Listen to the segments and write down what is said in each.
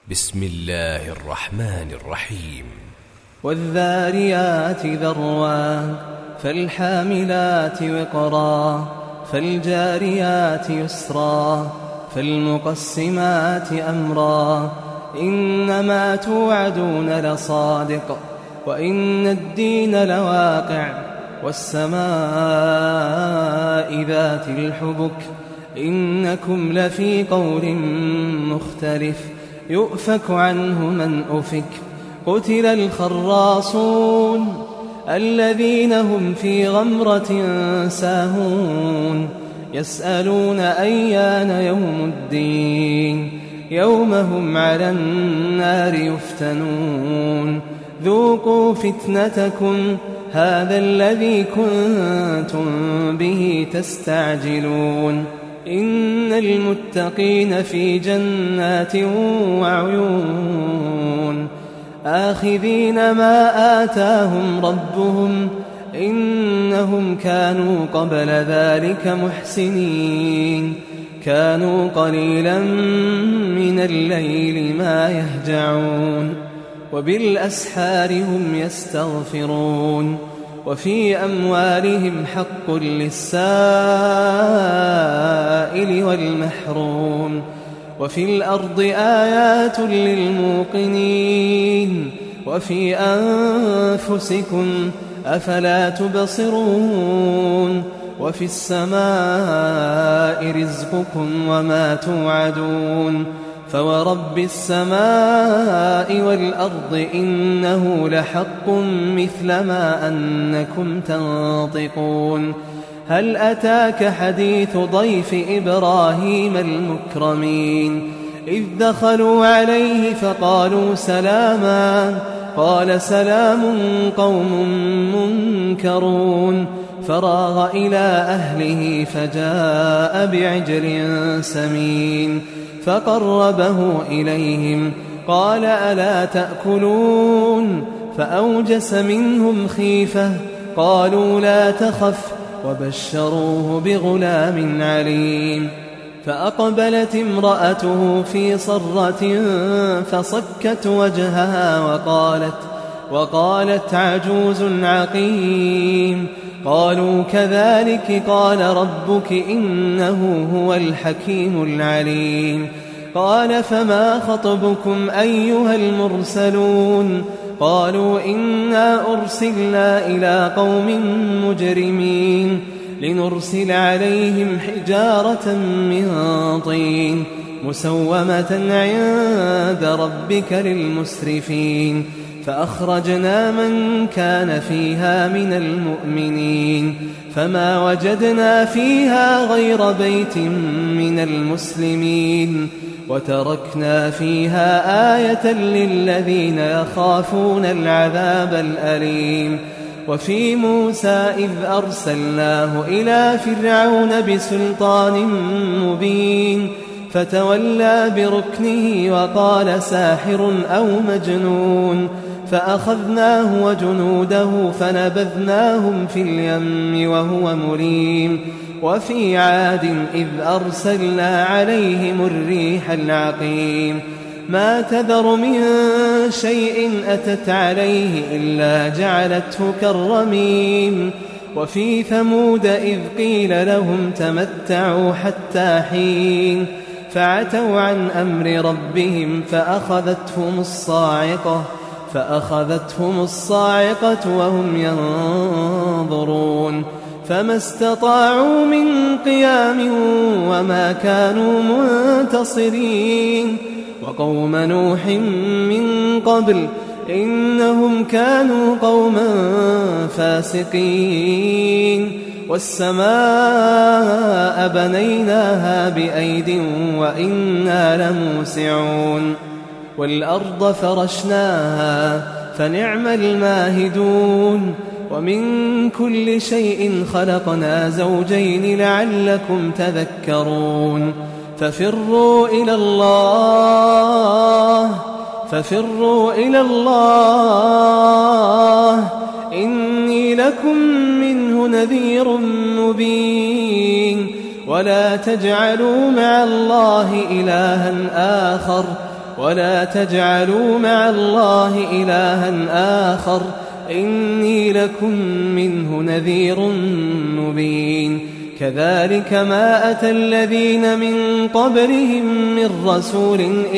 بسم الله الرحمن الرحيم. والذاريات ذروا فالحاملات وقرا فالجاريات يسرا فالمقسمات أمرا إنما توعدون لصادق وإن الدين لواقع والسماء ذات الحبك إنكم لفي قول مختلف يؤفك عنه من أفك قتل الخراصون الذين هم في غمرة ساهون يسألون أيان يوم الدين يوم هم على النار يفتنون ذوقوا فتنتكم هذا الذي كنتم به تستعجلون إن المتقين في جنات وعيون آخذين ما آتاهم ربهم إنهم كانوا قبل ذلك محسنين كانوا قليلا من الليل ما يهجعون وبالأسحار هم يستغفرون وفي أموالهم حق للسائل والمحروم وفي الأرض آيات للموقنين وفي أنفسكم أفلا تبصرون وفي السماء رزقكم وما توعدون فورب السماء والأرض إنه لحق مثل ما أنكم تنطقون هل أتاك حديث ضيف إبراهيم المكرمين إذ دخلوا عليه فقالوا سلاما قال سلام قوم منكرون فراغ إلى أهله فجاء بعجل سمين فقربه إليهم قال ألا تأكلون فأوجس منهم خيفة قالوا لا تخف وبشروه بغلام عليم فأقبلت امرأته في صرة فصكت وجهها وقالت عجوز عقيم قالوا كذلك قال ربك إنه هو الحكيم العليم قال فما خطبكم أيها المرسلون قالوا إنا أرسلنا إلى قوم مجرمين لنرسل عليهم حجارة من طين مسومة عند ربك للمسرفين فأخرجنا من كان فيها من المؤمنين فما وجدنا فيها غير بيت من المسلمين وتركنا فيها آية للذين يخافون العذاب الأليم وفي موسى إذ أرسلناه إلى فرعون بسلطان مبين فتولى بركنه وقال ساحر أو مجنون فأخذناه وجنوده فنبذناهم في اليم وهو مليم وفي عاد إذ أرسلنا عليهم الريح العقيم ما تذر من شيء أتت عليه إلا جعلته كالرميم وفي ثمود إذ قيل لهم تمتعوا حتى حين فعتوا عن أمر ربهم فأخذتهم الصاعقة وهم ينظرون فما استطاعوا من قيام وما كانوا منتصرين وقوم نوح من قبل إنهم كانوا قوما فاسقين والسماء بنيناها بأيد وإنا لموسعون والأرض فرشناها فنعم الماهدون ومن كل شيء خلقنا زوجين لعلكم تذكرون ففروا إلى الله إني لكم منه نذير مبين ولا تجعلوا مع الله إلها آخر ولا تجعلوا مع الله إلها آخر إني لكم منه نذير مبين كذلك ما أتى الذين من قبلهم من رسول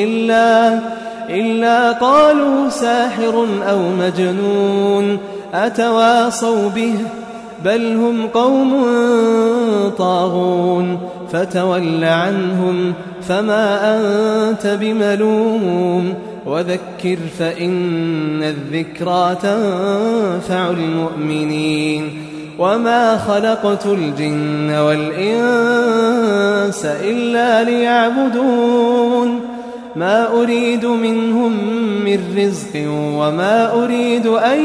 إلا قالوا ساحر أو مجنون أتواصوا به بل هم قوم طاغون فتول عنهم فما أنت بملوم وذكر فإن الذكرى تنفع المؤمنين وما خلقت الجن والإنس إلا ليعبدون ما أريد منهم من رزق وما أريد أن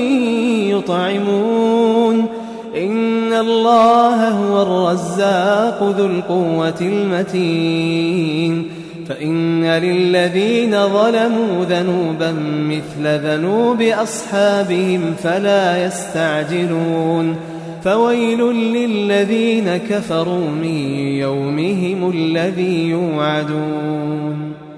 يطعمون إن الله هو الرزاق ذو القوة المتين فإن للذين ظلموا ذنوبا مثل ذنوب أصحابهم فلا يستعجلون فويل للذين كفروا من يومهم الذي يوعدون